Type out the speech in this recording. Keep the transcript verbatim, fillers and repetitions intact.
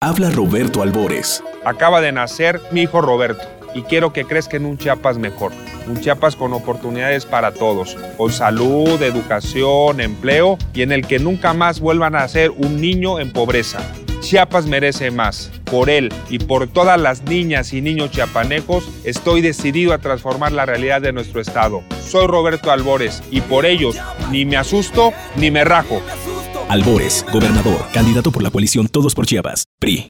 Habla Roberto Albores. Acaba de nacer mi hijo Roberto y quiero que crezca en un Chiapas mejor. Un Chiapas con oportunidades para todos, con salud, educación, empleo y en el que nunca más vuelvan a ser un niño en pobreza. Chiapas merece más. Por él y por todas las niñas y niños chiapanecos, estoy decidido a transformar la realidad de nuestro estado. Soy Roberto Albores y por ellos ni me asusto ni me rajo. Albores, gobernador, candidato por la coalición Todos por Chiapas, P R I.